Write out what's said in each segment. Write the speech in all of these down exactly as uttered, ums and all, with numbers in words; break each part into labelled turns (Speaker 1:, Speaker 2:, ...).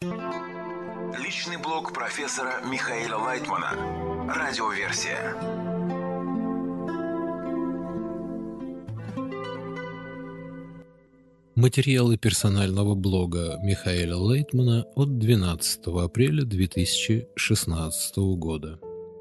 Speaker 1: Личный блог профессора Михаила Лайтмана. Радиоверсия.
Speaker 2: Материалы персонального блога Михаила Лайтмана от двенадцатого апреля две тысячи шестнадцатого года.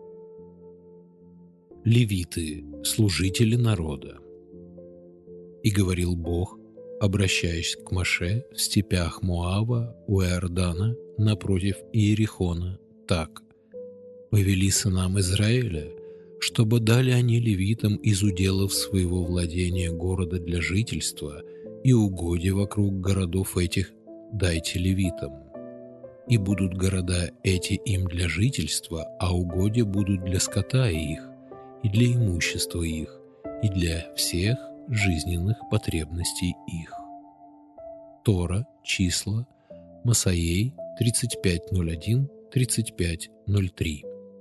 Speaker 2: Левиты, служители народа. И говорил Бог, обращаясь к Моше в степях Моава у Иордана напротив Иерихона, так: «Повели сынам Израиля, чтобы дали они левитам из уделов своего владения города для жительства, и угодья вокруг городов этих дайте левитам. И будут города эти им для жительства, а угодья будут для скота их, и для имущества их, и для всех жизненных потребностей их». Тора, числа, Масаей, тридцать пять ноль один — тридцать пять ноль три.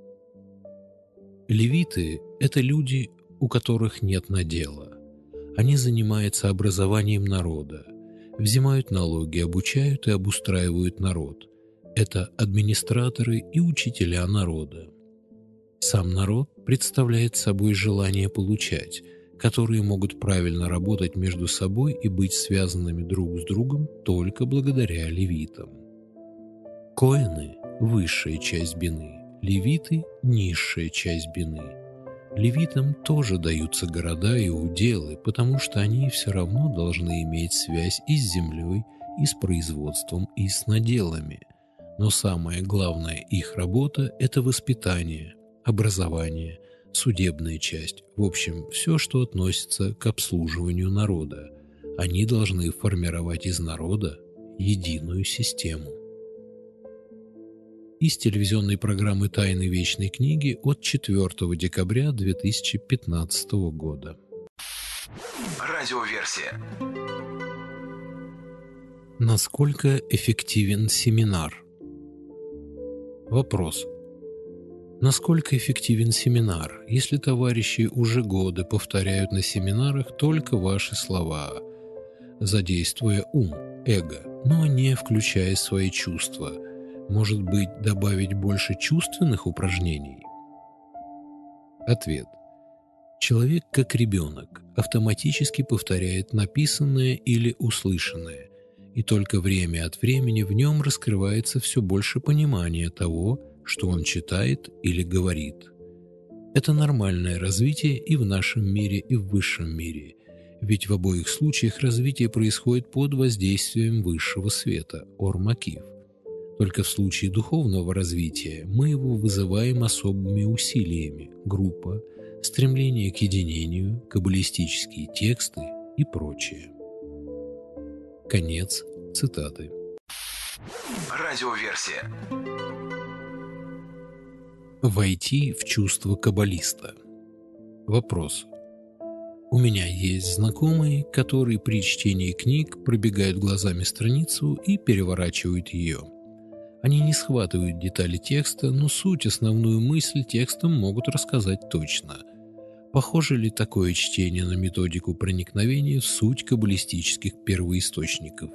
Speaker 2: Левиты – это люди, у которых нет надела. Они занимаются образованием народа, взимают налоги, обучают и обустраивают народ. Это администраторы и учителя народа. Сам народ представляет собой желание получать, которые могут правильно работать между собой и быть связанными друг с другом только благодаря левитам. Коэны – высшая часть бины, левиты – низшая часть бины. Левитам тоже даются города и уделы, потому что они все равно должны иметь связь и с землей, и с производством, и с наделами. Но самая главная их работа – это воспитание, образование, судебная часть, в общем, все, что относится к обслуживанию народа. Они должны формировать из народа единую систему. Из телевизионной программы «Тайны Вечной книги» от четвёртого декабря две тысячи пятнадцатого года.
Speaker 1: Радиоверсия.
Speaker 2: Насколько эффективен семинар? Вопрос. Насколько эффективен семинар, если товарищи уже годы повторяют на семинарах только ваши слова, задействуя ум, эго, но не включая свои чувства? Может быть, добавить больше чувственных упражнений? Ответ. Человек, как ребенок, автоматически повторяет написанное или услышанное, и только время от времени в нем раскрывается все больше понимания того, что он читает или говорит. Это нормальное развитие и в нашем мире, и в высшем мире, ведь в обоих случаях развитие происходит под воздействием высшего света, Ор-Макив. Только в случае духовного развития мы его вызываем особыми усилиями, группа, стремление к единению, каббалистические тексты и прочее. Конец цитаты.
Speaker 1: Радиоверсия.
Speaker 2: Войти в чувство каббалиста. Вопрос. У меня есть знакомые, которые при чтении книг пробегают глазами страницу и переворачивают ее. Они не схватывают детали текста, но суть, основную мысль текстом могут рассказать точно. Похоже ли такое чтение на методику проникновения в суть каббалистических первоисточников?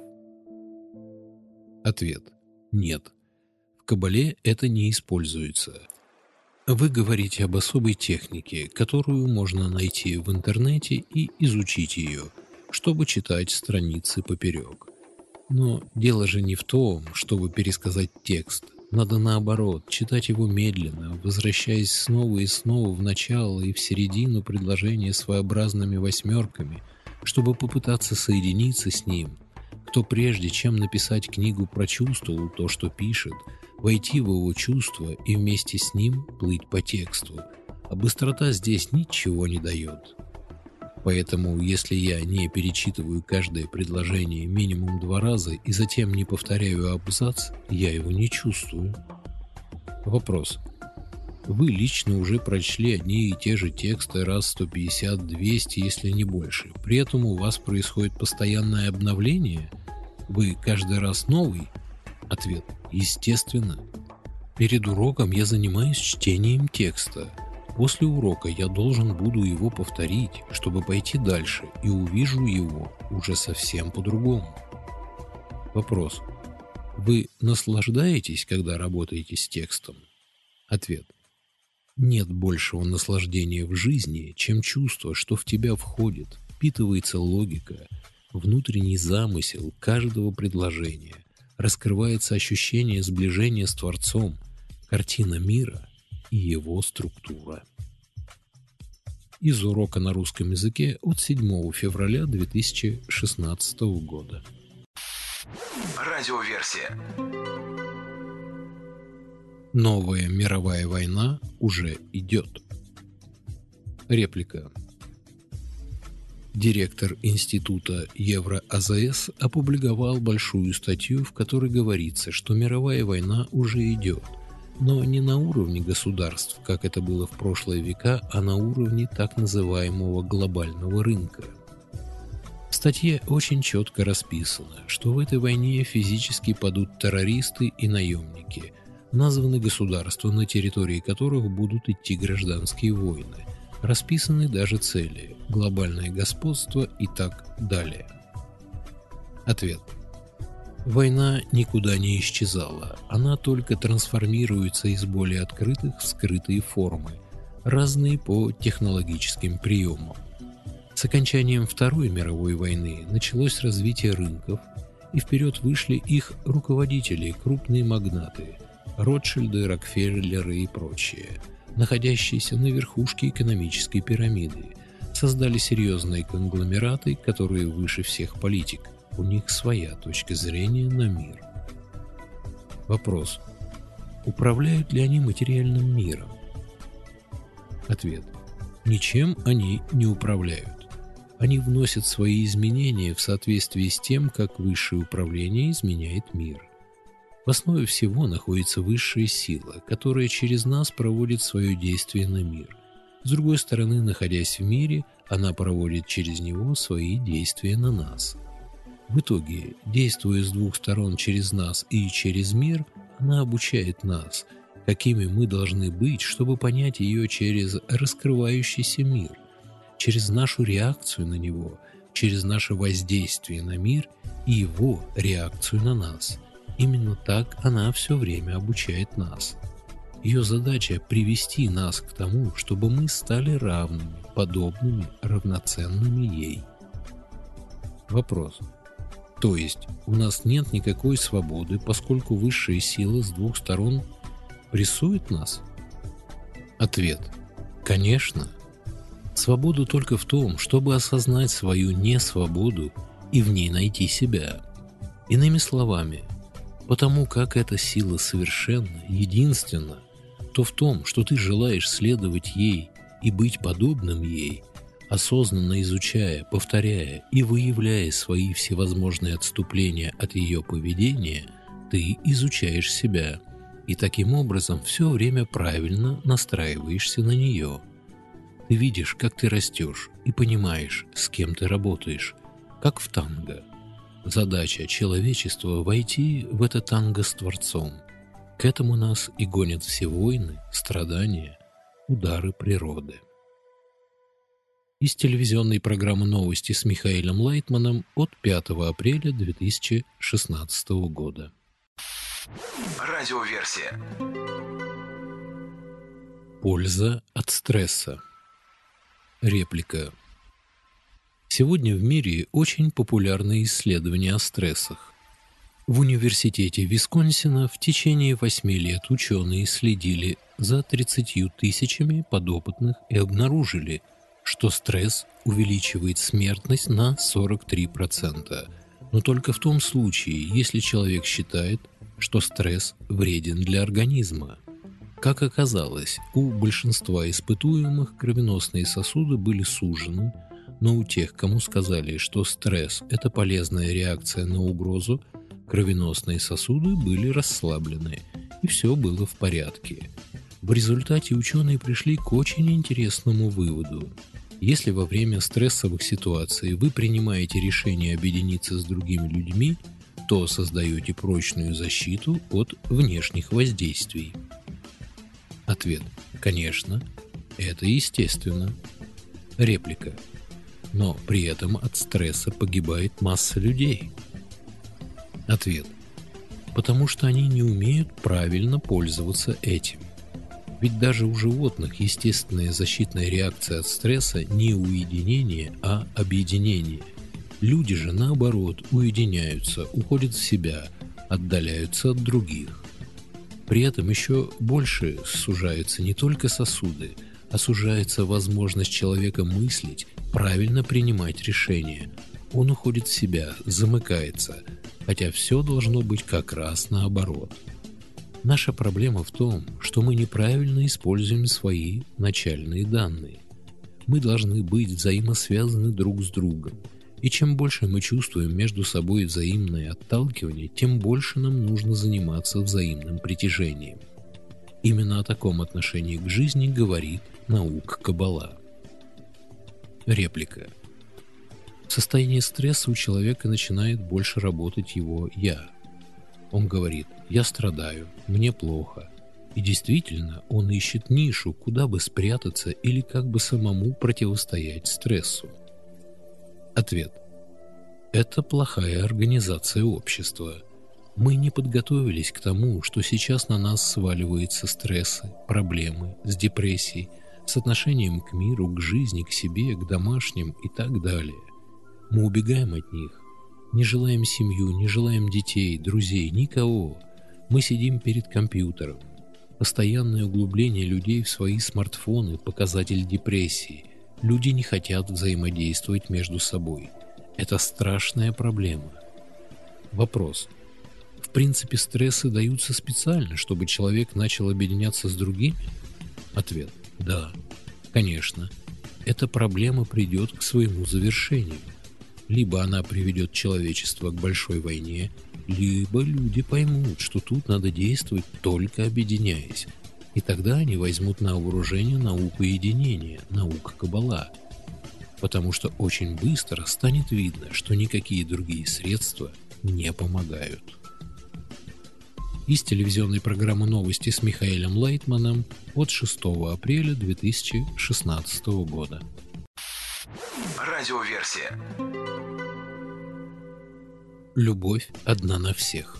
Speaker 2: Ответ. Нет. В Каббале это не используется. Вы говорите об особой технике, которую можно найти в интернете и изучить ее, чтобы читать страницы поперек. Но дело же не в том, чтобы пересказать текст. Надо наоборот, читать его медленно, возвращаясь снова и снова в начало и в середину предложения своеобразными восьмерками, чтобы попытаться соединиться с ним. Кто прежде чем написать книгу прочувствовал то, что пишет, войти в его чувства и вместе с ним плыть по тексту. А быстрота здесь ничего не дает. Поэтому, если я не перечитываю каждое предложение минимум два раза и затем не повторяю абзац, я его не чувствую. Вопрос. Вы лично уже прочли одни и те же тексты раз сто пятьдесят — двести, если не больше. При этом у вас происходит постоянное обновление? Вы каждый раз новый? Ответ. Естественно. Перед уроком я занимаюсь чтением текста. После урока я должен буду его повторить, чтобы пойти дальше, и увижу его уже совсем по-другому. Вопрос. Вы наслаждаетесь, когда работаете с текстом? Ответ. Нет большего наслаждения в жизни, чем чувство, что в тебя входит, впитывается логика, внутренний замысел каждого предложения, раскрывается ощущение сближения с Творцом, картина мира и его структура. Из урока на русском языке от седьмого февраля две тысячи шестнадцатого года.
Speaker 1: Радиоверсия.
Speaker 2: Новая мировая война уже идет. Реплика. Директор Института Евро-АЗС опубликовал большую статью, в которой говорится, что мировая война уже идет, но не на уровне государств, как это было в прошлые века, а на уровне так называемого глобального рынка. В статье очень четко расписано, что в этой войне физически падут террористы и наемники, названы государства, на территории которых будут идти гражданские войны, расписаны даже цели, глобальное господство и так далее. Ответ. Война никуда не исчезала, она только трансформируется из более открытых в скрытые формы, разные по технологическим приемам. С окончанием Второй мировой войны началось развитие рынков, и вперед вышли их руководители, крупные магнаты, Ротшильды, Рокфеллеры и прочие, находящиеся на верхушке экономической пирамиды, создали серьезные конгломераты, которые выше всех политик. У них своя точка зрения на мир. Вопрос. Управляют ли они материальным миром? Ответ. Ничем они не управляют. Они вносят свои изменения в соответствии с тем, как высшее управление изменяет мир. В основе всего находится высшая сила, которая через нас проводит свое действие на мир. С другой стороны, находясь в мире, она проводит через него свои действия на нас. В итоге, действуя с двух сторон через нас и через мир, она обучает нас, какими мы должны быть, чтобы понять ее через раскрывающийся мир, через нашу реакцию на него, через наше воздействие на мир и его реакцию на нас. Именно так она все время обучает нас. Ее задача – привести нас к тому, чтобы мы стали равными, подобными, равноценными ей. Вопрос. То есть у нас нет никакой свободы, поскольку высшая сила с двух сторон прессует нас? Ответ. Конечно. Свобода только в том, чтобы осознать свою несвободу и в ней найти себя. Иными словами, потому как эта сила совершенна, единственна, то в том, что ты желаешь следовать ей и быть подобным ей, осознанно изучая, повторяя и выявляя свои всевозможные отступления от ее поведения, ты изучаешь себя и таким образом все время правильно настраиваешься на нее. Ты видишь, как ты растешь, и понимаешь, с кем ты работаешь, как в танго. Задача человечества – войти в это танго с Творцом. К этому нас и гонят все войны, страдания, удары природы. Из телевизионной программы «Новости» с Михаилом Лайтманом от пятого апреля две тысячи шестнадцатого года.
Speaker 1: Радиоверсия.
Speaker 2: Польза от стресса. Реплика. Сегодня в мире очень популярны исследования о стрессах. В университете Висконсина в течение восьми лет ученые следили за тридцатью тысячами подопытных и обнаружили, что стресс увеличивает смертность на сорок три процента, но только в том случае, если человек считает, что стресс вреден для организма. Как оказалось, у большинства испытуемых кровеносные сосуды были сужены, но у тех, кому сказали, что стресс – это полезная реакция на угрозу, кровеносные сосуды были расслаблены, и все было в порядке. В результате ученые пришли к очень интересному выводу. Если во время стрессовых ситуаций вы принимаете решение объединиться с другими людьми, то создаете прочную защиту от внешних воздействий. Ответ. Конечно, это естественно. Реплика. Но при этом от стресса погибает масса людей. Ответ. потому что они не умеют правильно пользоваться этим. Ведь даже у животных естественная защитная реакция от стресса не уединение, а объединение. Люди же, наоборот, уединяются, уходят в себя, отдаляются от других. При этом еще больше сужаются не только сосуды, а сужается возможность человека мыслить, правильно принимать решения. Он уходит в себя, замыкается, хотя все должно быть как раз наоборот. Наша проблема в том, что мы неправильно используем свои начальные данные. Мы должны быть взаимосвязаны друг с другом. И чем больше мы чувствуем между собой взаимное отталкивание, тем больше нам нужно заниматься взаимным притяжением. Именно о таком отношении к жизни говорит наука Каббала. Реплика. В состоянии стресса у человека начинает больше работать его «я». Он говорит: «Я страдаю, мне плохо». И действительно, он ищет нишу, куда бы спрятаться или как бы самому противостоять стрессу. Ответ. Это плохая организация общества. Мы не подготовились к тому, что сейчас на нас сваливаются стрессы, проблемы с депрессией, с отношением к миру, к жизни, к себе, к домашним и так далее. Мы убегаем от них. Не желаем семью, не желаем детей, друзей, никого. Мы сидим перед компьютером. Постоянное углубление людей в свои смартфоны – показатель депрессии. Люди не хотят взаимодействовать между собой. Это страшная проблема. Вопрос. В принципе, стрессы даются специально, чтобы человек начал объединяться с другими? Ответ. Да, конечно. Эта проблема придет к своему завершению. Либо она приведет человечество к большой войне, либо люди поймут, что тут надо действовать только объединяясь. И тогда они возьмут на вооружение науку единения, науку Каббала. Потому что очень быстро станет видно, что никакие другие средства не помогают. Из телевизионной программы «Новости» с Михаилом Лайтманом от шестого апреля две тысячи шестнадцатого года.
Speaker 1: Радиоверсия.
Speaker 2: Любовь одна на всех.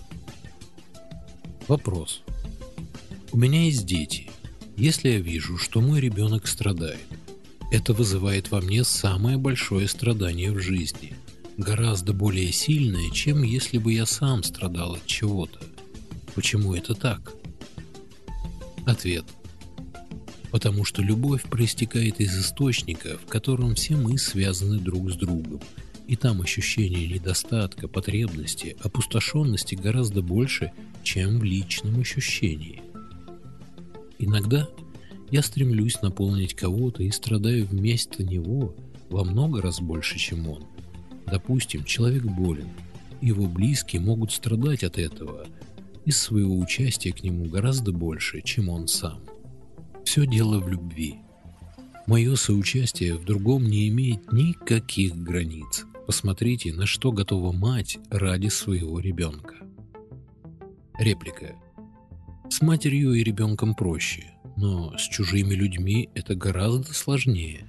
Speaker 2: Вопрос. У меня есть дети. Если я вижу, что мой ребенок страдает, это вызывает во мне самое большое страдание в жизни, гораздо более сильное, чем если бы я сам страдал от чего-то. Почему это так? Ответ. Потому что любовь проистекает из источника, в котором все мы связаны друг с другом, и там ощущение недостатка, потребности, опустошенности гораздо больше, чем в личном ощущении. Иногда я стремлюсь наполнить кого-то и страдаю вместо него во много раз больше, чем он. Допустим, человек болен, его близкие могут страдать от этого, из своего участия к нему гораздо больше, чем он сам. Все дело в любви. Мое соучастие в другом не имеет никаких границ. Посмотрите, на что готова мать ради своего ребенка. Реплика. С матерью и ребенком проще, но с чужими людьми это гораздо сложнее.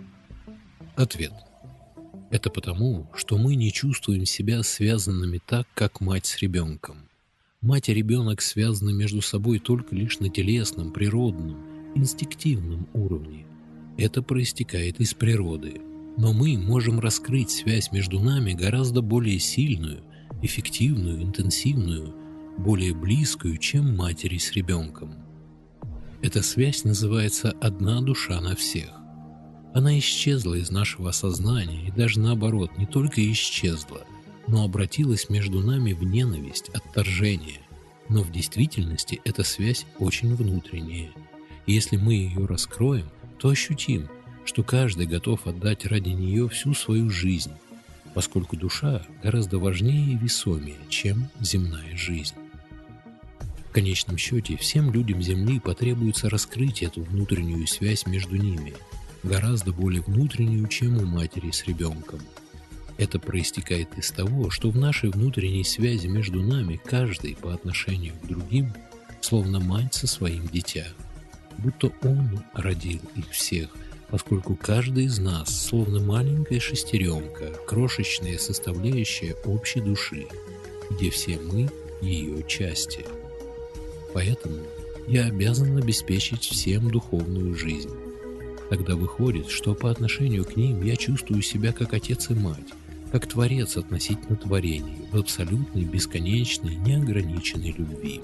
Speaker 2: Ответ. Это потому, что мы не чувствуем себя связанными так, как мать с ребенком. Мать и ребенок связаны между собой только лишь на телесном, природном, инстинктивном уровне. Это проистекает из природы. Но мы можем раскрыть связь между нами гораздо более сильную, эффективную, интенсивную, более близкую, чем матери с ребенком. Эта связь называется «одна душа на всех». Она исчезла из нашего сознания и даже наоборот не только исчезла, но обратилась между нами в ненависть, отторжение. Но в действительности эта связь очень внутренняя. И если мы ее раскроем, то ощутим, что каждый готов отдать ради нее всю свою жизнь, поскольку душа гораздо важнее и весомее, чем земная жизнь. В конечном счете, всем людям Земли потребуется раскрыть эту внутреннюю связь между ними, гораздо более внутреннюю, чем у матери с ребенком. Это проистекает из того, что в нашей внутренней связи между нами каждый по отношению к другим, словно мать со своим дитя, будто он родил их всех, поскольку каждый из нас словно маленькая шестеренка, крошечная составляющая общей души, где все мы ее части. Поэтому я обязан обеспечить всем духовную жизнь. Тогда выходит, что по отношению к ним я чувствую себя как отец и мать, как творец относительно творений, в абсолютной, бесконечной, неограниченной любви.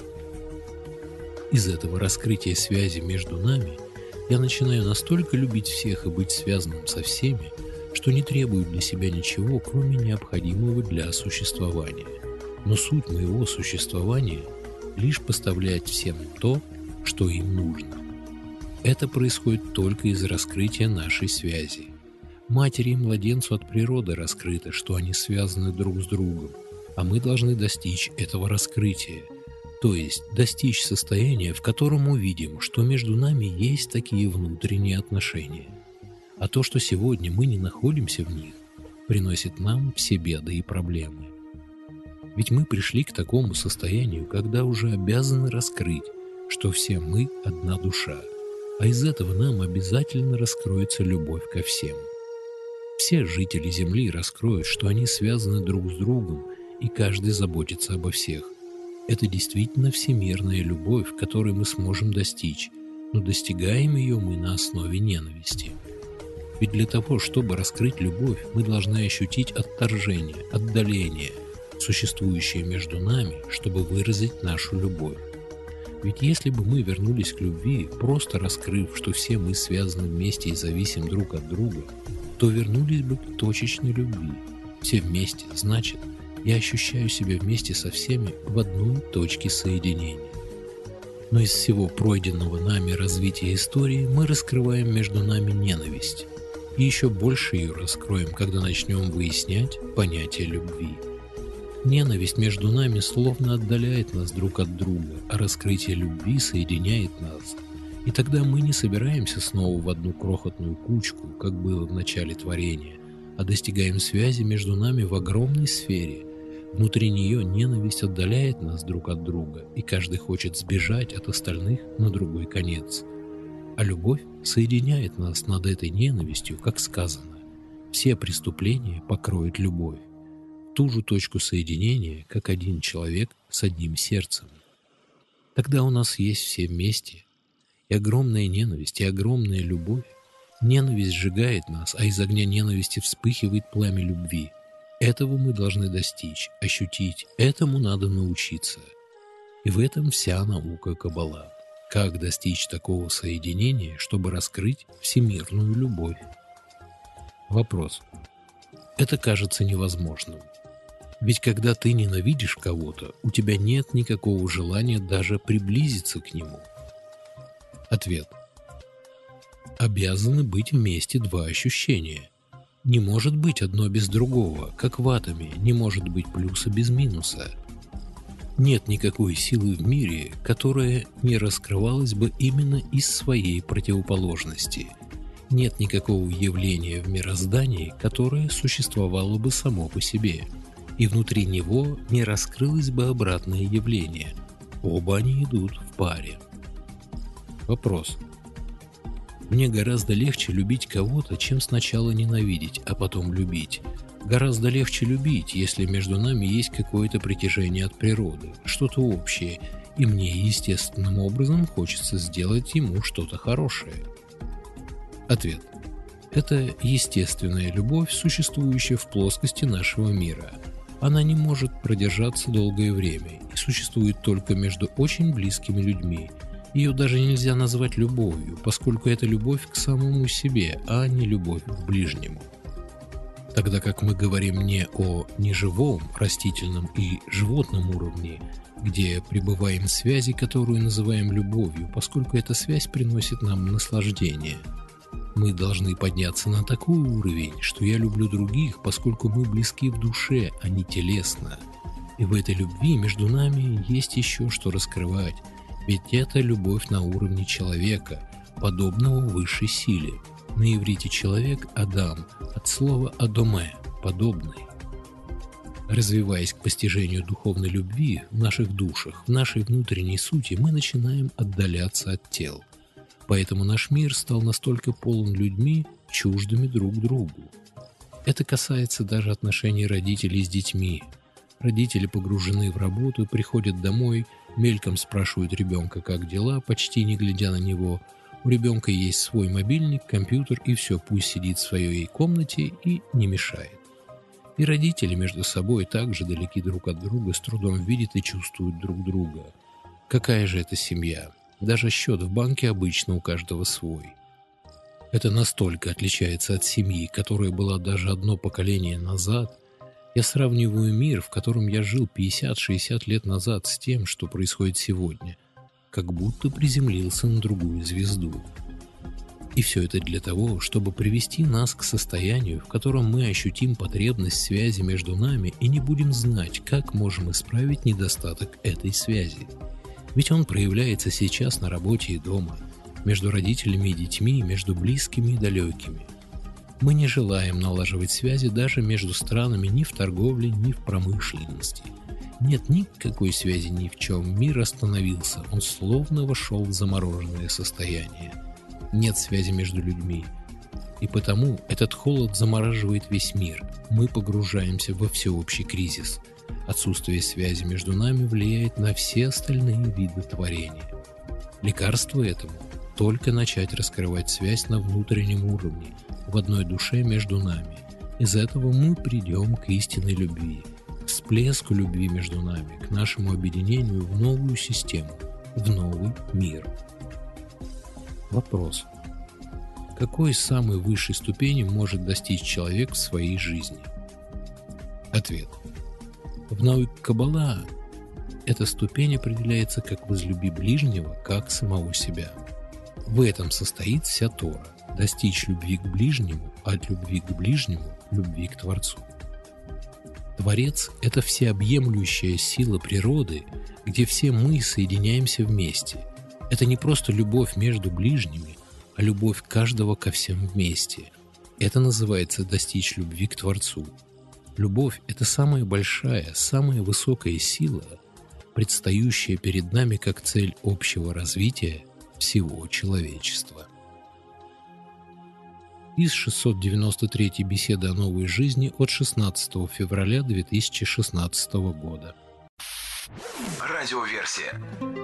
Speaker 2: Из этого раскрытия связи между нами я начинаю настолько любить всех и быть связанным со всеми, что не требую для себя ничего, кроме необходимого для существования. Но суть моего существования – лишь поставлять всем то, что им нужно. Это происходит только из раскрытия нашей связи. Матери и младенцу от природы раскрыто, что они связаны друг с другом, а мы должны достичь этого раскрытия, то есть достичь состояния, в котором увидим, что между нами есть такие внутренние отношения. А то, что сегодня мы не находимся в них, приносит нам все беды и проблемы. Ведь мы пришли к такому состоянию, когда уже обязаны раскрыть, что все мы одна душа, а из этого нам обязательно раскроется любовь ко всем. Все жители Земли раскроют, что они связаны друг с другом, и каждый заботится обо всех. Это действительно всемирная любовь, которой мы сможем достичь, но достигаем ее мы на основе ненависти. Ведь для того, чтобы раскрыть любовь, мы должны ощутить отторжение, отдаление, существующее между нами, чтобы выразить нашу любовь. Ведь если бы мы вернулись к любви, просто раскрыв, что все мы связаны вместе и зависим друг от друга, то вернулись бы к точечной любви. Все вместе, значит, я ощущаю себя вместе со всеми в одной точке соединения. Но из всего пройденного нами развития истории мы раскрываем между нами ненависть. И еще больше ее раскроем, когда начнем выяснять понятие любви. Ненависть между нами словно отдаляет нас друг от друга, а раскрытие любви соединяет нас. И тогда мы не собираемся снова в одну крохотную кучку, как было в начале творения, а достигаем связи между нами в огромной сфере. Внутри нее ненависть отдаляет нас друг от друга, и каждый хочет сбежать от остальных на другой конец. А любовь соединяет нас над этой ненавистью, как сказано. Все преступления покроет любовь. Ту же точку соединения, как один человек с одним сердцем. Тогда у нас есть все вместе. И огромная ненависть, и огромная любовь. Ненависть сжигает нас, а из огня ненависти вспыхивает пламя любви. Этого мы должны достичь, ощутить, этому надо научиться. И в этом вся наука Каббала. Как достичь такого соединения, чтобы раскрыть всемирную любовь? Вопрос. Это кажется невозможным. Ведь когда ты ненавидишь кого-то, у тебя нет никакого желания даже приблизиться к нему. Ответ. Обязаны быть вместе два ощущения. Не может быть одно без другого, как в атоме не может быть плюса без минуса. Нет никакой силы в мире, которая не раскрывалась бы именно из своей противоположности. Нет никакого явления в мироздании, которое существовало бы само по себе, и внутри него не раскрылось бы обратное явление. Оба они идут в паре. Вопрос. Мне гораздо легче любить кого-то, чем сначала ненавидеть, а потом любить. Гораздо легче любить, если между нами есть какое-то притяжение от природы, что-то общее, и мне естественным образом хочется сделать ему что-то хорошее. Ответ. Это естественная любовь, существующая в плоскости нашего мира. Она не может продержаться долгое время и существует только между очень близкими людьми. Ее даже нельзя назвать любовью, поскольку это любовь к самому себе, а не любовь к ближнему. Тогда как мы говорим не о неживом, растительном и животном уровне, где пребываем в связи, которую называем любовью, поскольку эта связь приносит нам наслаждение. Мы должны подняться на такой уровень, что я люблю других, поскольку мы близки в душе, а не телесно. И в этой любви между нами есть еще что раскрывать, ведь это любовь на уровне человека, подобного высшей силе. На иврите человек – Адам, от слова «адоме» – подобный. Развиваясь к постижению духовной любви в наших душах, в нашей внутренней сути, мы начинаем отдаляться от тел. Поэтому наш мир стал настолько полон людьми, чуждыми друг другу. Это касается даже отношений родителей с детьми. Родители погружены в работу, приходят домой, мельком спрашивают ребенка, как дела, почти не глядя на него. У ребенка есть свой мобильник, компьютер, и все, пусть сидит в своей комнате и не мешает. И родители между собой также далеки друг от друга, с трудом видят и чувствуют друг друга. Какая же это семья? Даже счет в банке обычно у каждого свой. Это настолько отличается от семьи, которая была даже одно поколение назад. Я сравниваю мир, в котором я жил пятьдесят-шестьдесят лет назад, с тем, что происходит сегодня, как будто приземлился на другую звезду. И все это для того, чтобы привести нас к состоянию, в котором мы ощутим потребность связи между нами и не будем знать, как можем исправить недостаток этой связи. Ведь он проявляется сейчас на работе и дома, между родителями и детьми, между близкими и далекими. Мы не желаем налаживать связи даже между странами ни в торговле, ни в промышленности. Нет никакой связи ни в чем. Мир остановился, он словно вошел в замороженное состояние. Нет связи между людьми. И потому этот холод замораживает весь мир. Мы погружаемся во всеобщий кризис. Отсутствие связи между нами влияет на все остальные виды творения. Лекарство этому – только начать раскрывать связь на внутреннем уровне, в одной душе между нами. Из этого мы придем к истинной любви, к всплеску любви между нами, к нашему объединению в новую систему, в новый мир. Вопрос. Какой самой высшей ступени может достичь человек в своей жизни? Ответ. В науке Каббала эта ступень определяется как «возлюби ближнего, как самого себя». В этом состоит вся Тора. Достичь любви к ближнему, а от любви к ближнему – любви к Творцу. Творец – это всеобъемлющая сила природы, где все мы соединяемся вместе. Это не просто любовь между ближними, а любовь каждого ко всем вместе. Это называется достичь любви к Творцу. Любовь – это самая большая, самая высокая сила, предстающая перед нами как цель общего развития всего человечества. Из шестьсот девяносто третьей беседы о новой жизни от шестнадцатого февраля две тысячи шестнадцатого года.
Speaker 1: Радиоверсия.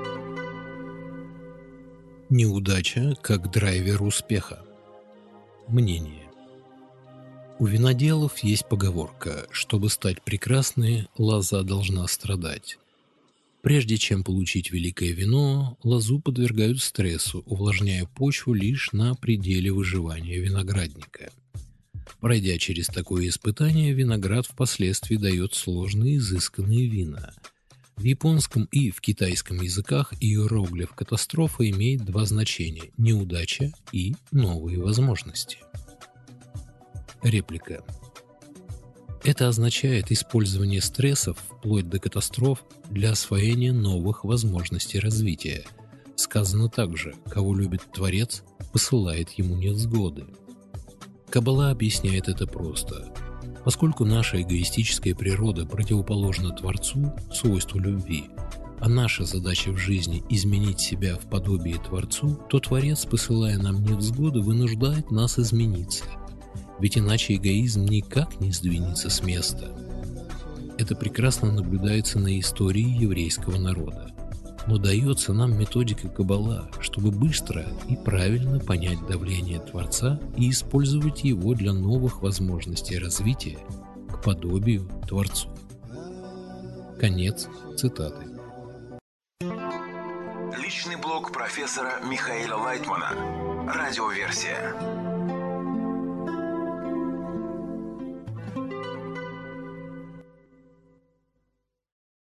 Speaker 2: Неудача как драйвер успеха. Мнение. У виноделов есть поговорка: чтобы стать прекрасной, лоза должна страдать. Прежде чем получить великое вино, лозу подвергают стрессу, увлажняя почву лишь на пределе выживания виноградника. Пройдя через такое испытание, виноград впоследствии дает сложные изысканные вина. В японском и в китайском языках иероглиф «катастрофа» имеет два значения – неудача и новые возможности. Реплика. Это означает использование стрессов, вплоть до катастроф, для освоения новых возможностей развития. Сказано также: кого любит Творец, посылает ему невзгоды. Каббала объясняет это просто. Поскольку наша эгоистическая природа противоположна Творцу, свойству любви, а наша задача в жизни – изменить себя в подобие Творцу, то Творец, посылая нам невзгоды, вынуждает нас измениться. Ведь иначе эгоизм никак не сдвинется с места. Это прекрасно наблюдается на истории еврейского народа. Но дается нам методика Каббала, чтобы быстро и правильно понять давление Творца и использовать его для новых возможностей развития к подобию Творцу. Конец цитаты.
Speaker 1: Личный блог профессора Михаила Лайтмана. Радиоверсия.